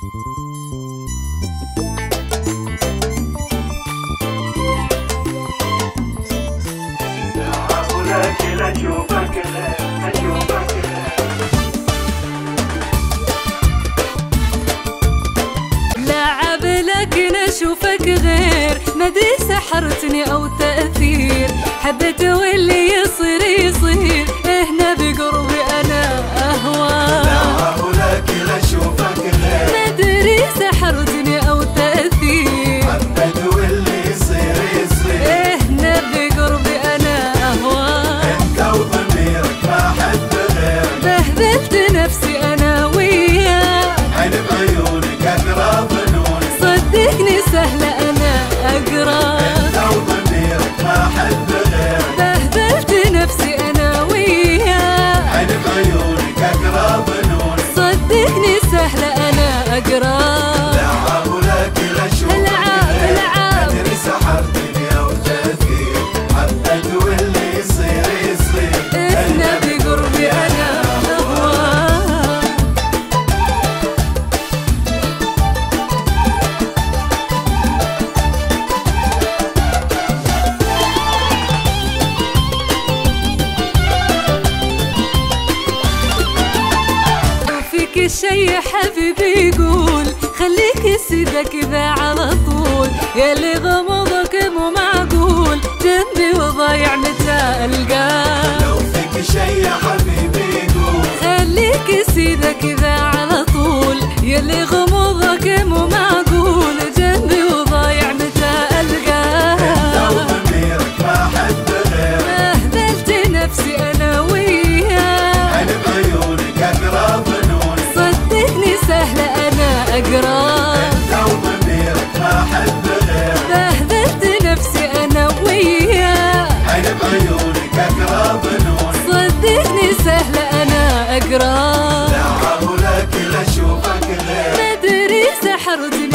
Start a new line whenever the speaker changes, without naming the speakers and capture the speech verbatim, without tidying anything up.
لكن أشوفك غير أشوفك غير
لعب لكن أشوفك غير مدري سحرتني أو تأثير حبيت واللي يصير يصير هنا بقربي أنا أهوى
لعب لكن أشوفك غير
مدري سحرتني أو تأثير
حبيت واللي يصير يصير
هنا بقربي أنا أهوى
أنت وضميرك ما حد غير
بهذلت نفسي أنا وياك
عين بعيونك أقرا ظنونك
صدقني سهلة أنا أقرا
أنت وضميرك ما حد غير
بهذلت نفسي أنا وياك
عين بعيونك أقرا ظنونك
صدقني سهلة أنا أقرا
لعب لكن أشوفك
العاب
غير
العاب
مدري سحرتني أو تأثير حبيت واللي يصير يصير
إحنا بقربي أنا أهوى فيك الشي حبيبي يقول خليك سيدة كذا على طول ياللي غمضك مو معقول جنبي وضايع متى ألقاه
لو فيك شي يا حبيبي يقول
خليك سيدة كذا على طول ياللي غمضك مو معقول جنبي وضايع متى ألقاه
لو ضميرك ما حد غير
أهدلت نفسي أنا وياك
عين بعيونك أقرا ظنونك
صدقني سهلة أنا أقرا
لو ضميرك ما حد غير
بهذلت نفسي أنا وياك
عين بعيونك أقرا ظنونك
صدقني سهلة أنا أقرا
لعب لكن أشوفك غير
مدري سحرتني